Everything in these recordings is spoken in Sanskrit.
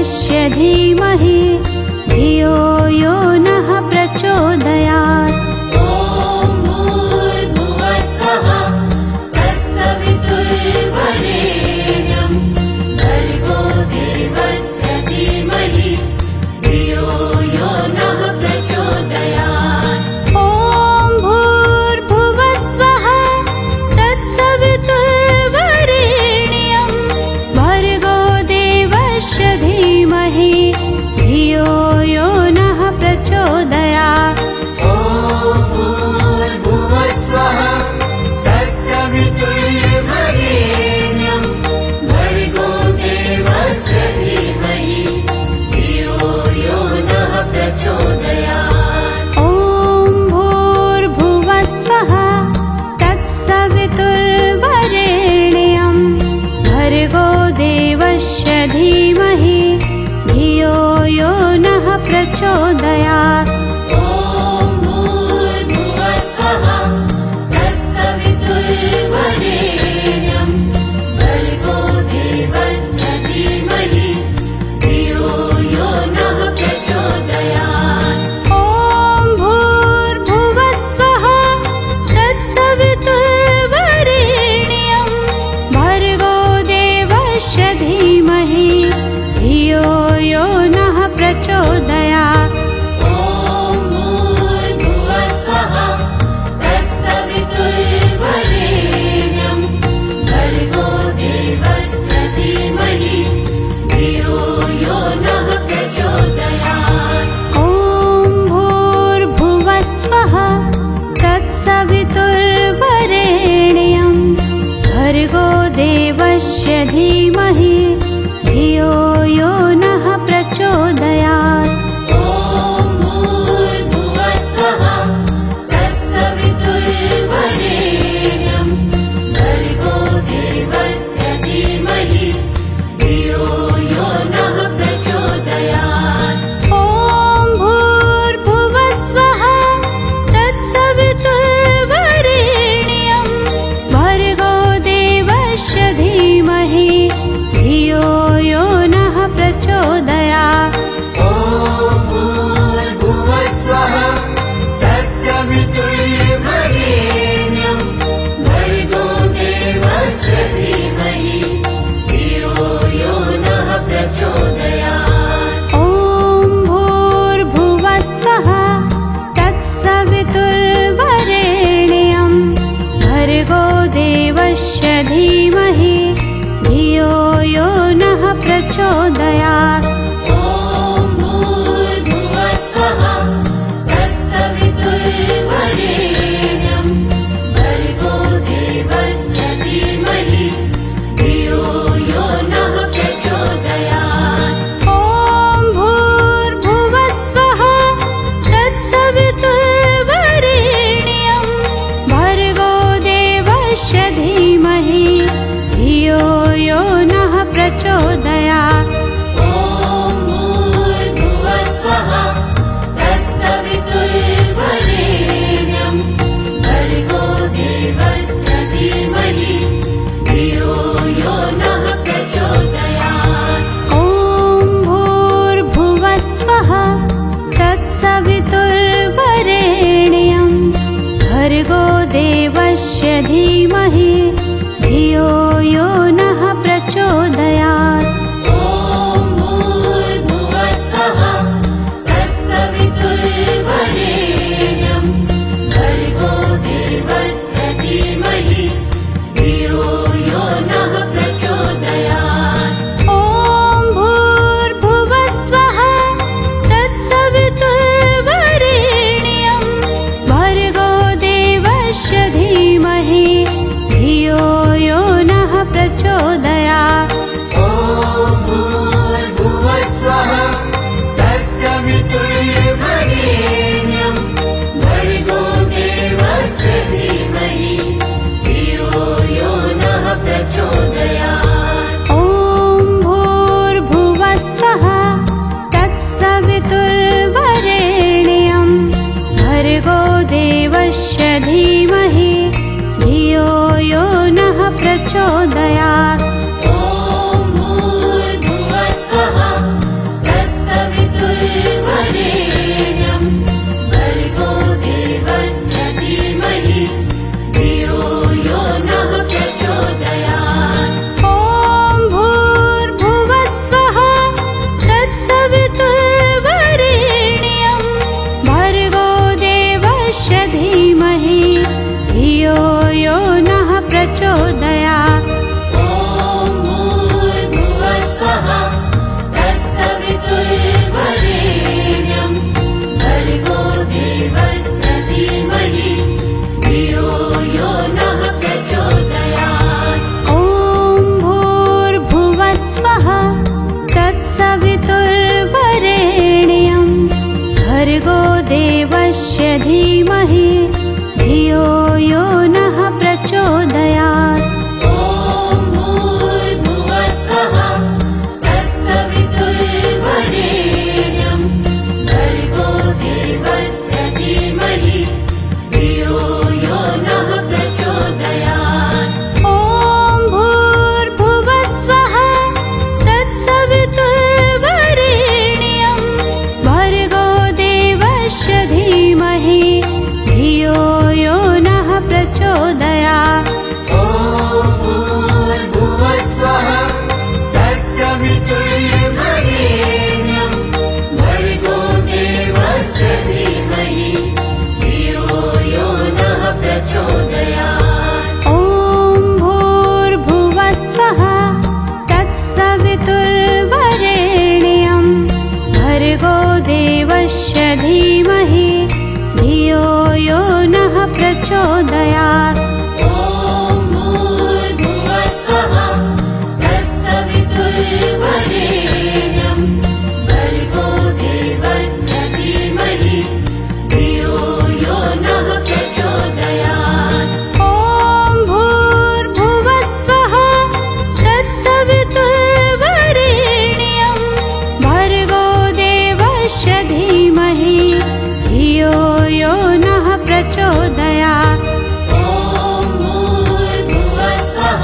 देवस्य धीमहि धियो यो नः प्रचोदयात्। प्रचोदयात्। प्रचोदयात्। ॐ भूर्भुवस्सुवः तत्सवितुर्वरेण्यं भर्गो देवस्य धीमहि धियो यो नः प्रचोदयात्। ॐ भूर्भुवस्सुवः तत्सवितुर्वरेण्यं भर्गो देवस्य धीमहि धियो यो नः प्रचोदयात्। ॐ भूर्भुवस्सुवः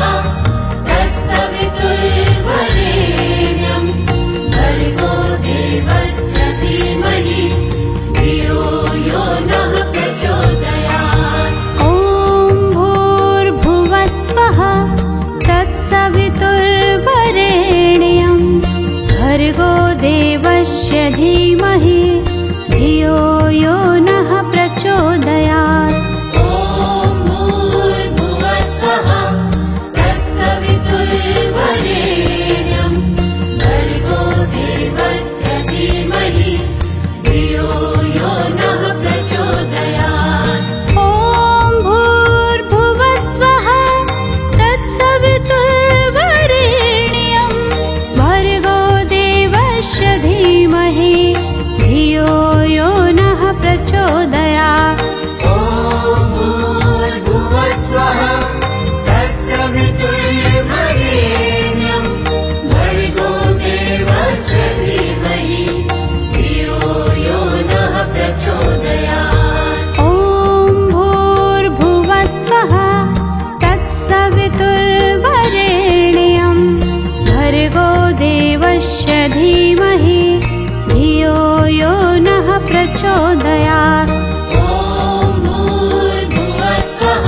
तत्सवितुर्वरेण्यं भर्गो देवस्य धीमहि धियो यो नः प्रचोदयात्। ॐ भूर्भुवस्सुवः तत्सवितुर्वरेण्यं भर्गो देवस्य धीमहि धियो यो नः प्रचोदयात्। ॐ भूर्भुवस्सुवः तत्सवितुर्वरेण्यं भर्गो देवस्य धीमहि धियो यो नः प्रचोदयात्। ॐ भूर्भुवस्सुवः तत्सवितुर्वरेण्यं भर्गो देवस्य धीमहि धियो यो नः प्रचोदयात्। ॐ भूर्भुवस्सुवः तत्सवितुर्वरेण्यं भर्गो देवस्य धीमहि धियो यो नः प्रचोदयात्। ॐ भूर्भुवस्सुवः तत्सवितुर्वरेण्यं भर्गो देवस्य धीमहि धियो यो नः प्रचोदयात्। ॐ भूर्भुवस्सुवः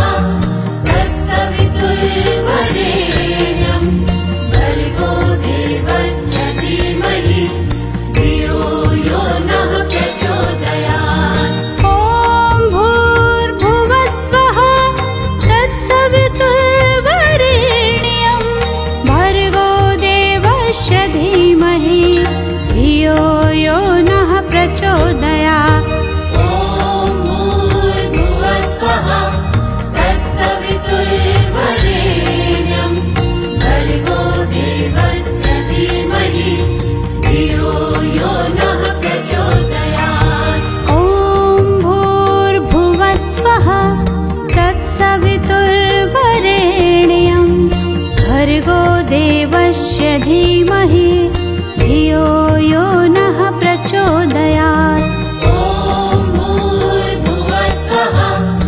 तत्सवितुर्वरेण्यं भर्गो देवस्य धीमहि धियो यो नः प्रचोदयात्। ॐ भूर्भुवस्सुवः तत्सवितुर्वरेण्यं भर्गो देवस्य धीमहि धियो यो नः प्रचोदयात्। ॐ भूर्भुवस्सुवः तत्सवितुर्वरेण्यं भर्गो देवस्य धीमहि धियो यो नः प्रचोदयात्। ॐ भूर्भुवस्सुवः तत्सवितुर्वरेण्यं भर्गो देवस्य धीमहि धियो यो नः प्रचोदयात्। ॐ भूर्भुवस्सुवः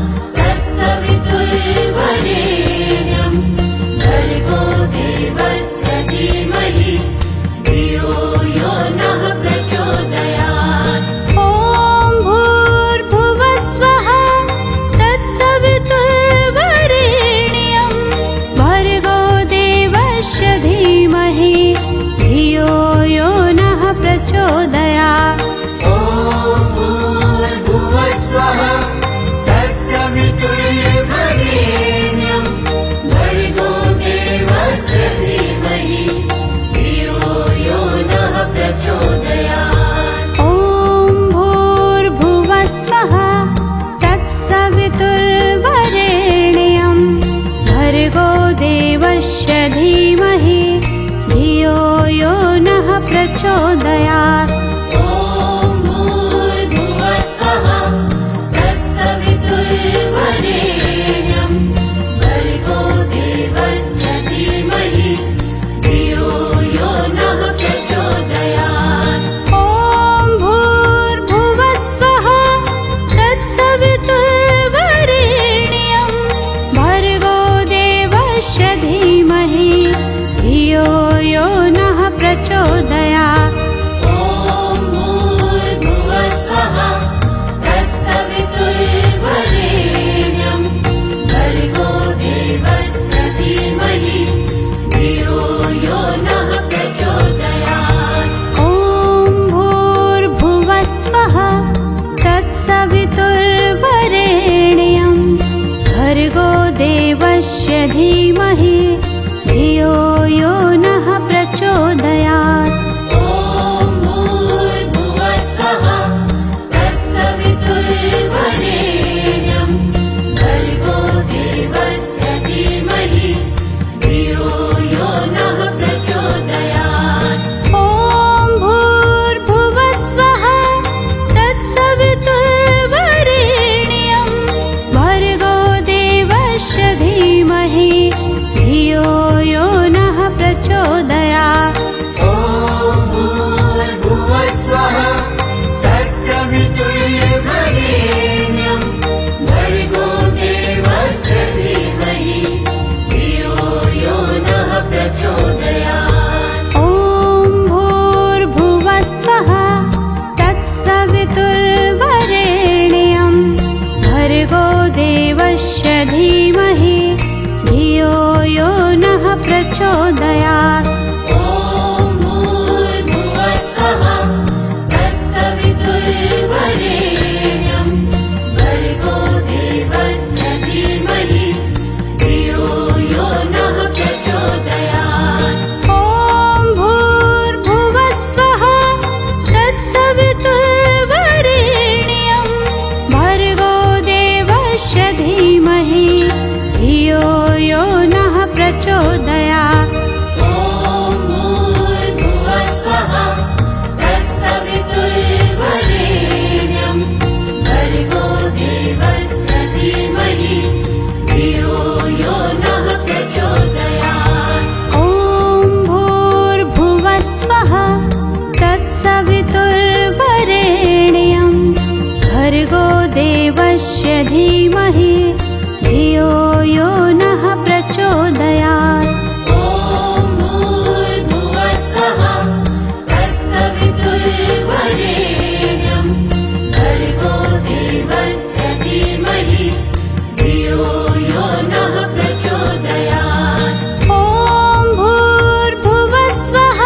तत्सवितुर्वरेण्यं भर्गो देवस्य धीमहि धियो यो नः प्रचोदयात्। ॐ भूर्भुवस्सुवः तत्सवितुर्वरेण्यं भर्गो देवस्य धीमहि धियो यो नः प्रचोदयात्। ॐ भूर्भुवस्सुवः तत्सवितुर्वरेण्यं भर्गो देवस्य धीमहि धियो यो नः प्रचोदयात्। ॐ भूर्भुवस्सुवः तत्सवितुर्वरेण्यं भर्गो देवस्य धीमहि धियो यो नः प्रचोदयात्। ॐ भूर्भुवस्सुवः तत्सवितुर्वरेण्यं भर्गो देवस्य धीमहि धियो यो नः प्रचोदयात्। ॐ भूर्भुवस्सुवः तत्सवितुर्वरेण्यं भर्गो देवस्य धीमहि धियो यो नः प्रचोदयात्। ॐ भूर्भुवस्सुवः तत्सवितुर्वरेण्यं भर्गो देवस्य धीमहि धियो यो नः प्रचोदयात्। ॐ भूर्भुवस्सुवः तत्सवितुर्वरेण्यं भर्गो देवस्य धीमहि धियो यो नः प्रचोदयात्। ॐ भूर्भुवस्सुवः तत्सवितुर्वरेण्यं देवस्य धीमहि धियो यो नः प्रचोदयात्। ॐ भूर्भुवस्सुवः तत्सवितुर्वरेण्यं भर्गो देवस्य धीमहि धियो यो नः प्रचोदयात्। ॐ भूर्भुवस्सुवः तत्सवितुर्वरेण्यं भर्गो देवस्य धीमहि धियो यो नः प्रचोदयात्। ॐ भूर्भुवस्सुवः तत्सवितुर्वरेण्यं भर्गो देवस्य धीमहि धियो यो नः प्रचोदयात्। ॐ भूर्भुवस्सुवः तत्सवितुर्वरेण्यं भर्गो देवस्य धीमहि धियो यो नः प्रचोदयात्। ॐ भूर्भुवस्सुवः तत्सवितुर्वरेण्यं भर्गो देवस्य धीमहि धियो यो नः प्रचोदयात्। ॐ भूर्भुवस्सुवः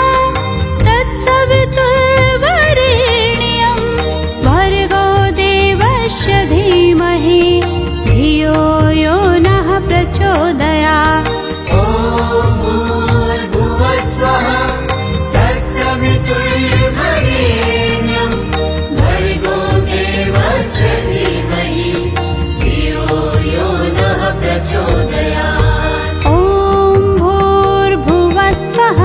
तत्सवितुर्वरेण्यं भर्गो देवस्य धीमहि धियो यो नः प्रचोदयात्। ॐ भूर्भुवस्सुवः तत्सवितुर्वरेण्यं भर्गो देवस्य धीमहि धियो यो नः प्रचोदयात्। ॐ भूर्भुवस्सुवः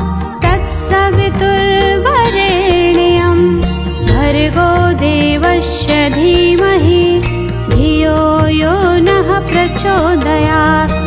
तत्सवितुर्वरेण्यं भर्गो देवस्य धीमहि धियो यो नः प्रचोदयात्।